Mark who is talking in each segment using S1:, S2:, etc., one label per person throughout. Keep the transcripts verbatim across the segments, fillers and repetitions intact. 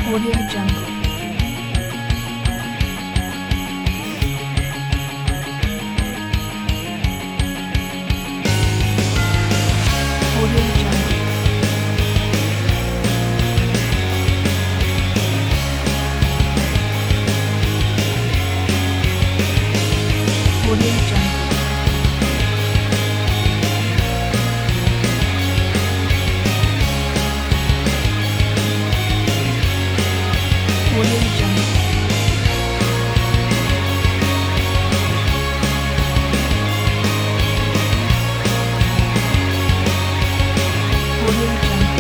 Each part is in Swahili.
S1: Audio Jungle. Audio Jungle. Audio Jungle. Audio Jungle. Audio Jungle.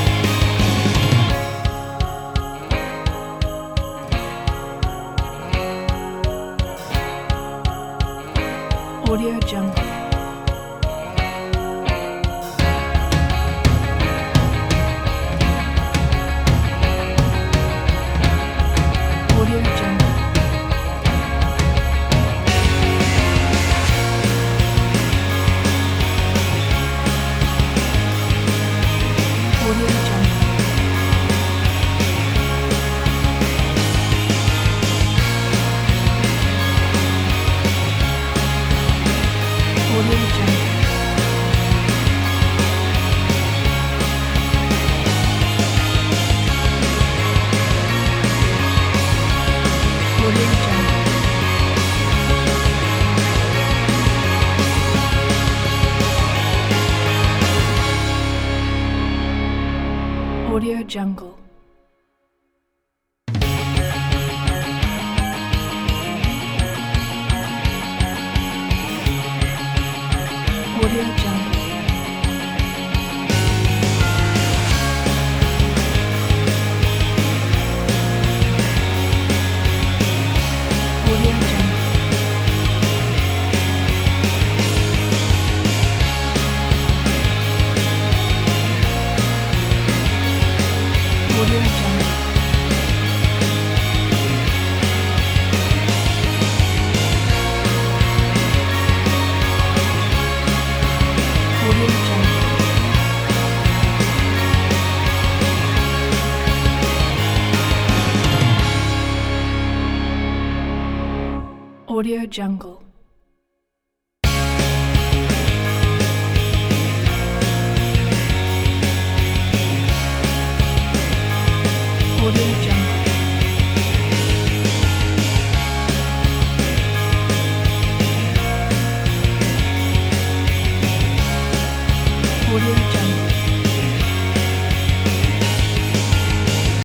S1: Audio Jungle. Audio Jungle. Audio Jungle. Audio Jungle. Audio Jungle. Audio Jungle. Audio Jungle. Audio Jungle. Audio Jungle. Audio Jungle. Audio Jungle. Audio Jungle.